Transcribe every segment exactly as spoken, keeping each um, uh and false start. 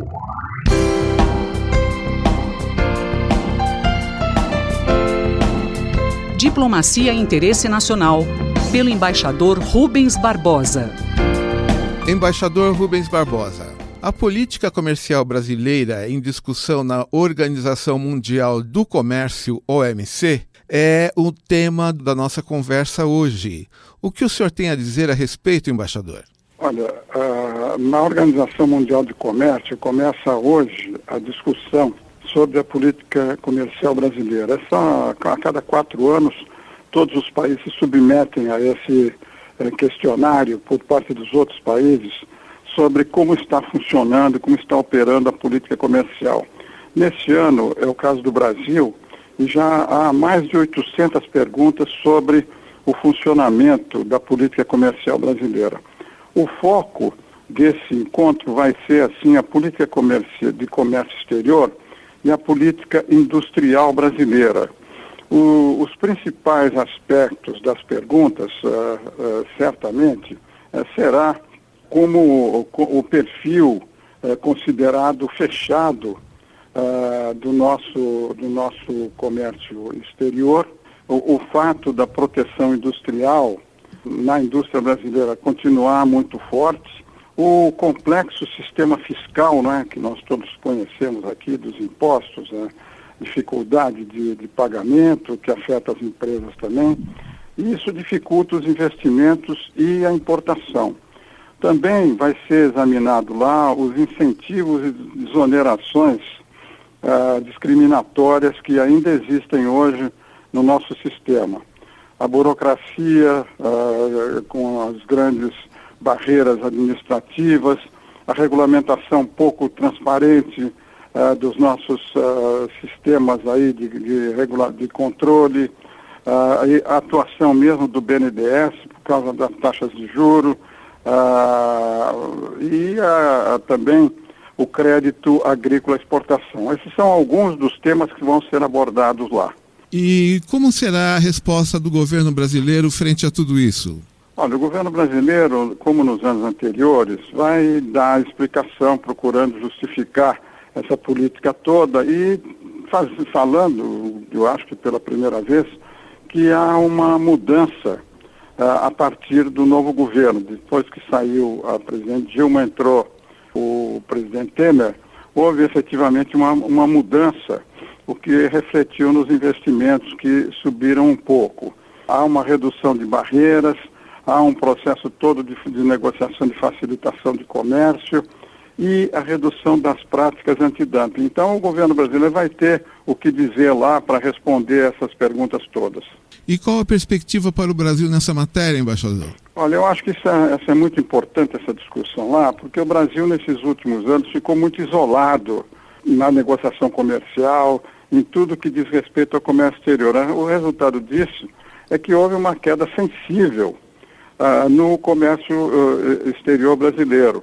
Diplomacia e Interesse Nacional, pelo embaixador Rubens Barbosa. Embaixador Rubens Barbosa, a política comercial brasileira em discussão na Organização Mundial do Comércio, O M C, é o tema da nossa conversa hoje. O que o senhor tem a dizer a respeito, embaixador? Olha, uh, na Organização Mundial de Comércio começa hoje a discussão sobre a política comercial brasileira. Essa, a cada quatro anos, todos os países se submetem a esse eh, questionário por parte dos outros países sobre como está funcionando, como está operando a política comercial. Neste ano, é o caso do Brasil, e já há mais de oitocentas perguntas sobre o funcionamento da política comercial brasileira. O foco desse encontro vai ser, assim, a política comerci- de comércio exterior e a política industrial brasileira. O, os principais aspectos das perguntas, uh, uh, certamente, uh, será como o, o perfil uh, considerado fechado uh, do, nosso, do nosso comércio exterior, o, o fato da proteção industrial na indústria brasileira continuar muito forte, o complexo sistema fiscal, né, que nós todos conhecemos aqui, dos impostos, né, dificuldade de, de pagamento, que afeta as empresas também, e isso dificulta os investimentos e a importação. Também vai ser examinado lá os incentivos e desonerações ah, discriminatórias que ainda existem hoje no nosso sistema. A burocracia, ah, com as grandes barreiras administrativas, a regulamentação pouco transparente uh, dos nossos uh, sistemas aí de, de, regula- de controle, uh, a atuação mesmo do B N D E S por causa das taxas de juros, uh, e uh, também o crédito agrícola exportação. Esses são alguns dos temas que vão ser abordados lá. E como será a resposta do governo brasileiro frente a tudo isso? Olha, o governo brasileiro, como nos anos anteriores, vai dar explicação, procurando justificar essa política toda e faz, falando, eu acho que pela primeira vez, que há uma mudança uh, a partir do novo governo. Depois que saiu a presidente Dilma, entrou o presidente Temer, houve efetivamente uma, uma mudança, o que refletiu nos investimentos que subiram um pouco. Há uma redução de barreiras, há um processo todo de, de negociação de facilitação de comércio e a redução das práticas antidumping. Então, o governo brasileiro vai ter o que dizer lá para responder essas perguntas todas. E qual a perspectiva para o Brasil nessa matéria, embaixador? Olha, eu acho que isso é, essa é muito importante, essa discussão lá, porque o Brasil, nesses últimos anos, ficou muito isolado na negociação comercial, em tudo que diz respeito ao comércio exterior. O resultado disso é que houve uma queda sensível Uh, no comércio uh, exterior brasileiro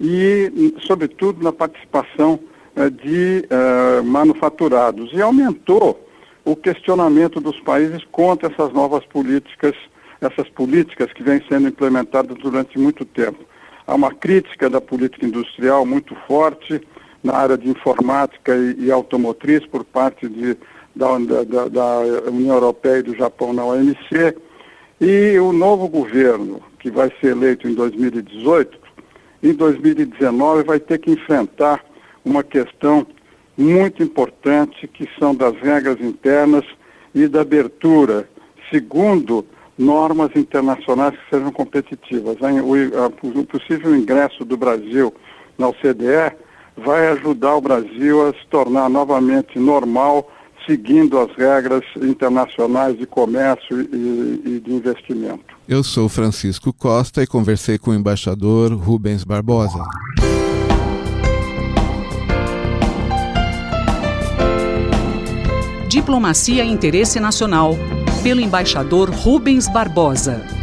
e, sobretudo, na participação uh, de uh, manufaturados. E aumentou o questionamento dos países contra essas novas políticas, essas políticas que vêm sendo implementadas durante muito tempo. Há uma crítica da política industrial muito forte na área de informática e, e automotriz por parte de, da, da, da União Europeia e do Japão na O M C. E o novo governo, que vai ser eleito em dois mil e dezoito, em dois mil e dezenove vai ter que enfrentar uma questão muito importante, que são das regras internas e da abertura, segundo normas internacionais que sejam competitivas. O possível ingresso do Brasil na O C D E vai ajudar o Brasil a se tornar novamente normal, seguindo as regras internacionais de comércio e, e de investimento. Eu sou Francisco Costa e conversei com o embaixador Rubens Barbosa. Diplomacia e Interesse Nacional, pelo embaixador Rubens Barbosa.